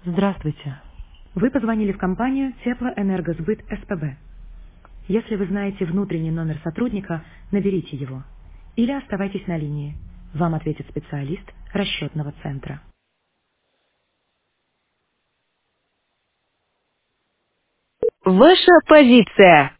Здравствуйте. Вы позвонили в компанию Теплоэнергосбыт СПБ. Если вы знаете внутренний номер сотрудника, наберите его. Или оставайтесь на линии. Вам ответит специалист расчетного центра. Ваша позиция.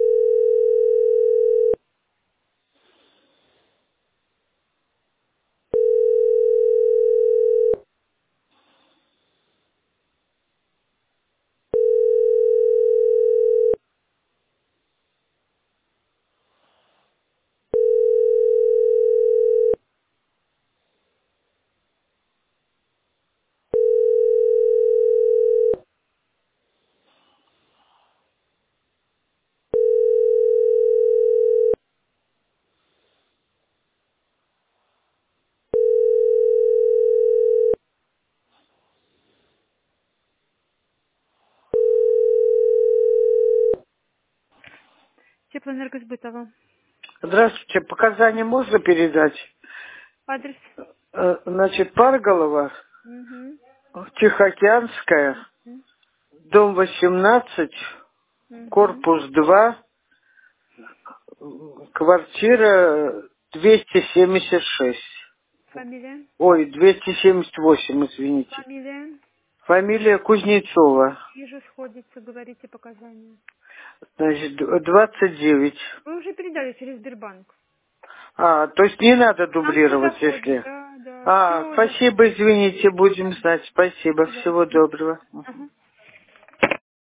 Теплоэнергосбытово. Здравствуйте. Показания можно передать? Адрес. Значит, Парголова, Угу. Тихоокеанская, дом 18, Угу. корпус 2, квартира 276. Фамилия. Ой, 278, извините. Фамилия. Фамилия Кузнецова. Вижу, сходится, говорите показания. Значит, 29. Вы уже передали через Сбербанк. То есть не надо Нам все дублировать, доходит, если... да, да, все Спасибо, доходит. извините, будем знать. Спасибо, всего Пожалуйста. доброго. Ага.